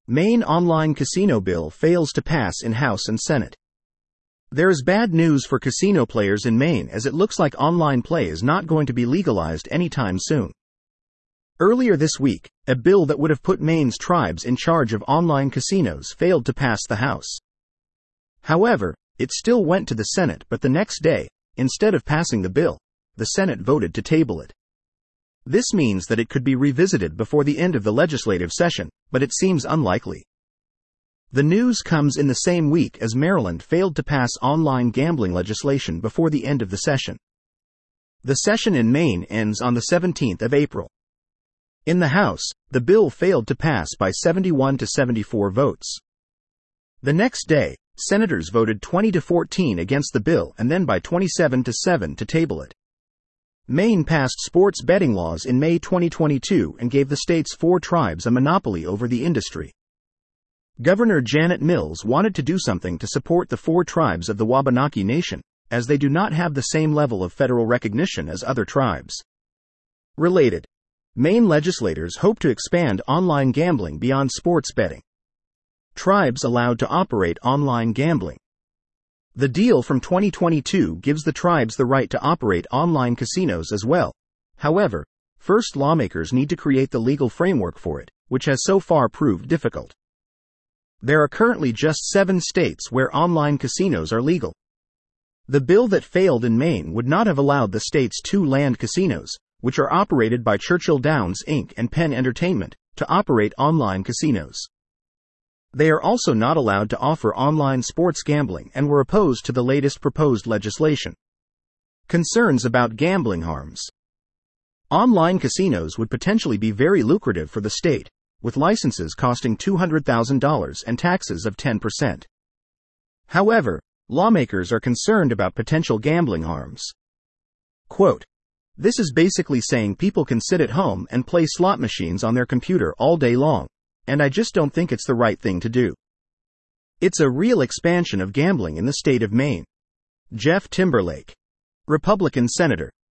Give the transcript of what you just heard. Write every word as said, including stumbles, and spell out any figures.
Maine online casino bill fails to pass in House and Senate. There is bad news for casino players in Maine, as it looks like online play is not going to be legalized anytime soon. Earlier this week, a bill that would have put Maine's tribes in charge of online casinos failed to pass the House. However, it still went to the Senate, but the next day, instead of passing the bill, the Senate voted to table it. This means that it could be revisited before the end of the legislative session, but it seems unlikely. The news comes in the same week as Maryland failed to pass online gambling legislation before the end of the session. The session in Maine ends on the seventeenth of April. In the House, the bill failed to pass by seventy-one to seventy-four votes. The next day, senators voted twenty to fourteen against the bill and then by twenty-seven to seven to table it. Maine passed sports betting laws in May twenty twenty-two and gave the state's four tribes a monopoly over the industry. Governor Janet Mills wanted to do something to support the four tribes of the Wabanaki Nation, as they do not have the same level of federal recognition as other tribes. Related, Maine legislators hope to expand online gambling beyond sports betting. Tribes allowed to operate online gambling. The deal from twenty twenty-two gives the tribes the right to operate online casinos as well. However, first lawmakers need to create the legal framework for it, which has so far proved difficult. There are currently just seven states where online casinos are legal. The bill that failed in Maine would not have allowed the state's two land casinos, which are operated by Churchill Downs Incorporated and Penn Entertainment, to operate online casinos. They are also not allowed to offer online sports gambling and were opposed to the latest proposed legislation. Concerns about gambling harms. Online casinos would potentially be very lucrative for the state, with licenses costing two hundred thousand dollars and taxes of ten percent. However, lawmakers are concerned about potential gambling harms. Quote, "This is basically saying people can sit at home and play slot machines on their computer all day long. And I just don't think it's the right thing to do. It's a real expansion of gambling in the state of Maine." Jeff Timberlake, Republican Senator.